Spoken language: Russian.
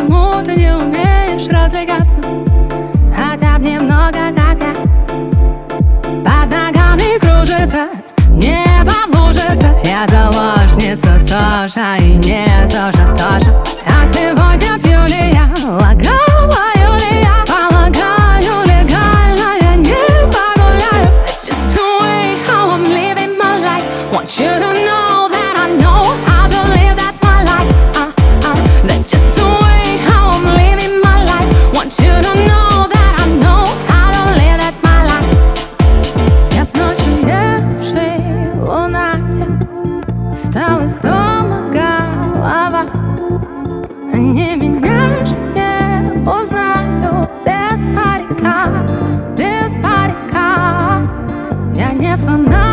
Почему ты не умеешь развлекаться? Хотя б немного, как я. Под ногами кружится, небо лужится. Я заложница Соша и не Соша тоже. А сегодня пью ли я, лагаю ли я? Полагаю, легально я не погуляю. It's just the way how I'm living my life. Want you to know that I know how to live, that's my life. That's just the way how I'm living my life. Want you to know that I know how to live, that's my life. Я в ночь уевший лунатик, осталась дома голова. Они меня же не узнают без парика, без парика. Я не фанат.